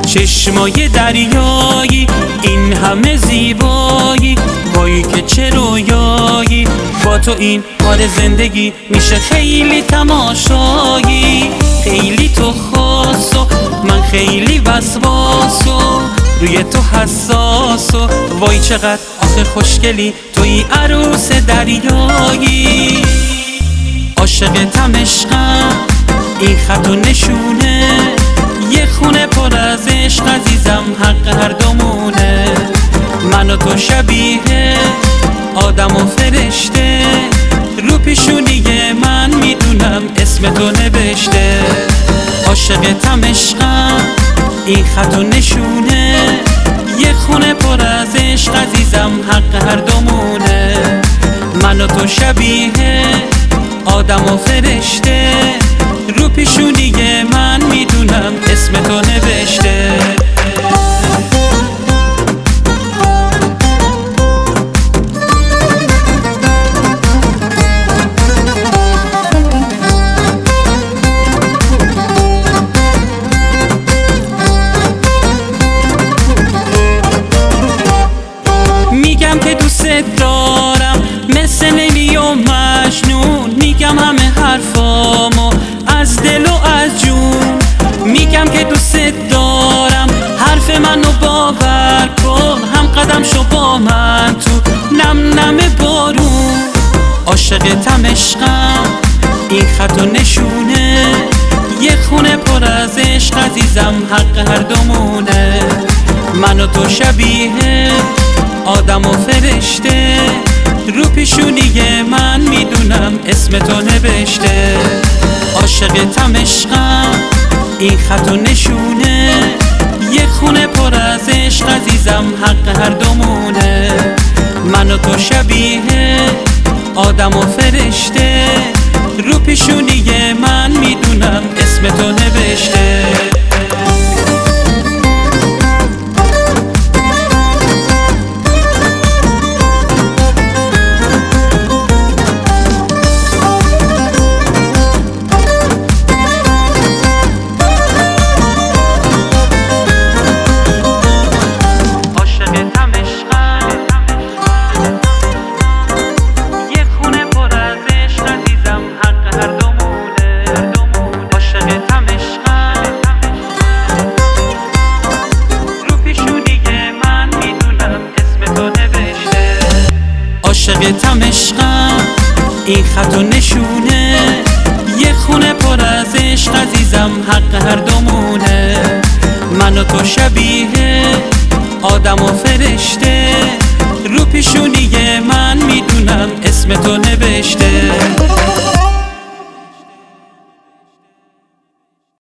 چشمای دریایی، این همه زیبایی، وای که چه رویایی. با تو این حال زندگی میشه خیلی تماشایی. خیلی تو خاص و من خیلی وسواس و روی تو حساس و وای چقدر آخه خوشگلی توی عروس دریایی. عاشقتم عشقم، این خط و نشونه، یه خونه پر از عشق عزیزم، حق هر دومونه. من و تو شبیه آدم و فرشته، رو پیشونی من میدونم اسم تو نوشته. عاشقتم عشقم، این خط و نشونه، یه خونه پر از عشق عزیزم، حق هر دومونه. من و تو شبیه آدم و فرشته، رو پیشونی من میدونم اسم تو نوشته. میگم که دوست دارم مثل لیلی و مجنون، میگم همه حرفامو از دل و از جون. میگم که دوست دارم، حرف منو باور کن، هم قدم شو با من تو نم نم بارون. عاشقتم عشقم، این خط و نشونه، یه خونه پر از عشق عزیزم، حق هر دومونه. من و تو شبیه آدم و فرشته، رو پیشونی من میدونم اسم تو نوشته. عاشقتم عشقم، این خط و نشونه، یه خونه پر از عشق عزیزم، حق هر دومونه. من و تو شبیه آدم و فرشته، رو پیشونی من میدونم اسم تو نوشته. عاشقتم عشقم، این خط و نشونه، یه خونه پر از عشق عزیزم، حق هر دومونه. من و تو شبیه آدم و فرشته، رو پیشونی من میدونم اسم تو نوشته.